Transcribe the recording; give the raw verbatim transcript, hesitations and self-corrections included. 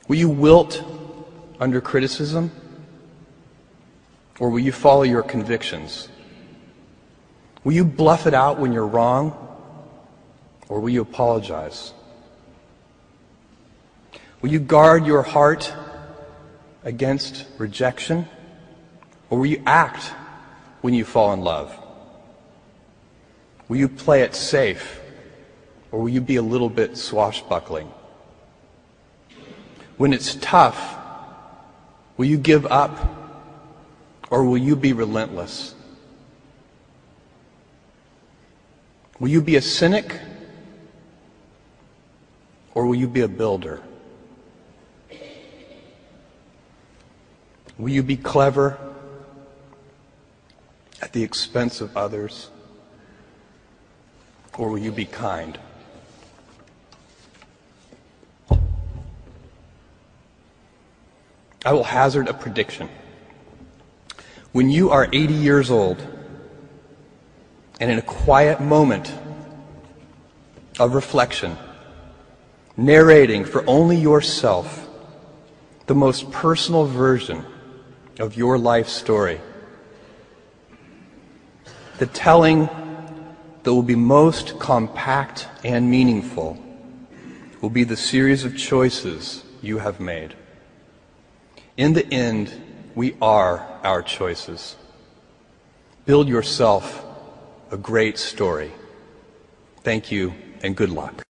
Will you wilt under criticism? Or will you follow your convictions? Will you bluff it out when you're wrong? Or will you apologize? Will you guard your heart against rejection? Or will you act when you fall in love? Will you play it safe? Or will you be a little bit swashbuckling? When it's tough, will you give up? Or will you be relentless? Will you be a cynic? Or will you be a builder? Will you be clever at the expense of others? Or will you be kind? I will hazard a prediction. When you are eighty years old, and in a quiet moment of reflection, narrating for only yourself the most personal version of your life story, the telling that will be most compact and meaningful will be the series of choices you have made. In the end, we are our choices. Build yourself a great story. Thank you and good luck.